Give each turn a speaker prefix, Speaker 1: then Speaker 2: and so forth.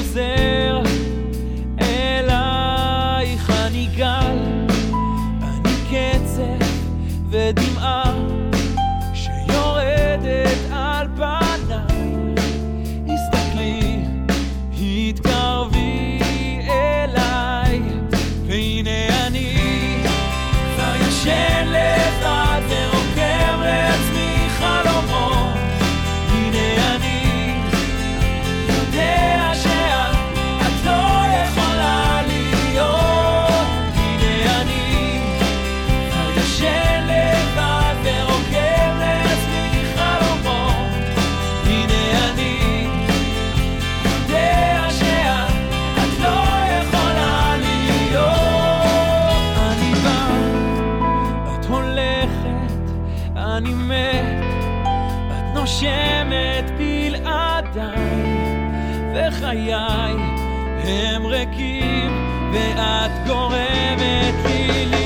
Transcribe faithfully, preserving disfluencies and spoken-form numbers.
Speaker 1: חוזר אלייך, אני גל, אני קצף ודמעה שיורדת על פניי. הסתכלי, התקרבי אליי, והנה אני כבר ישן לבד ורוקם לעצמי חלומות. הנה אני יודע שאת את לא יכולה להיות. הנה אני כבר ישן לבד ורוקם לעצמי חלומות. הנה אני יודע שאת את לא יכולה להיות. אני בא, את הולכת, אני מת, את נושמת בלעדיי, וחיי הם ריקים ואת גורמת לי